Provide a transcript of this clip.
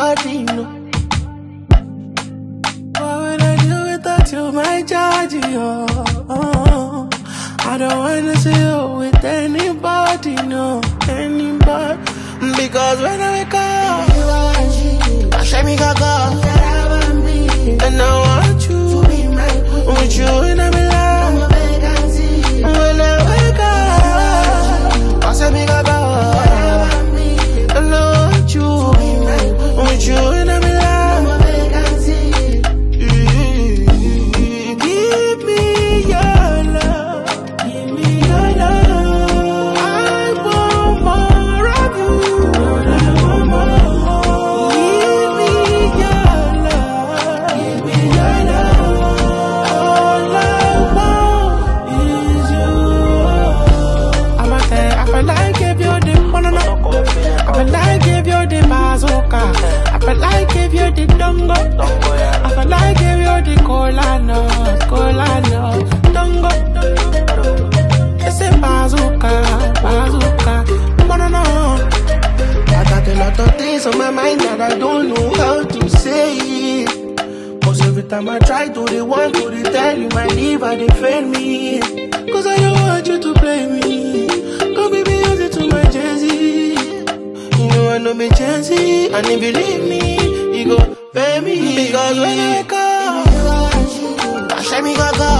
anybody, no. What would I do without you, my Georgie, oh. I don't wanna see you with anybody, no, anybody. Because when I wake up, I shake me gaga, and I want you to be my queen. With you in my life, when I wake up, I shake me gaga, and I want you to be my queen. With you in my life. Give me your love, give me your love. I want more of you. I want more. Give me your love, give me your love. All I want is you. I'm a thing. I feel like give you the banana. I feel like give you the bazooka. I feel like give you the dongo. I feel like give you the cola no, dongo. It's a bazooka, banana. I got a lot of things on my mind that I don't know how to say. Cause every time I try to, they want to tell you my liver, they fail me. Cause I don't want you to play me. Come baby, use it to my Jay-Z. You know I know me Jay-Z, and if you leave me, you go pay me. Because when I wake up, I shake me gaga.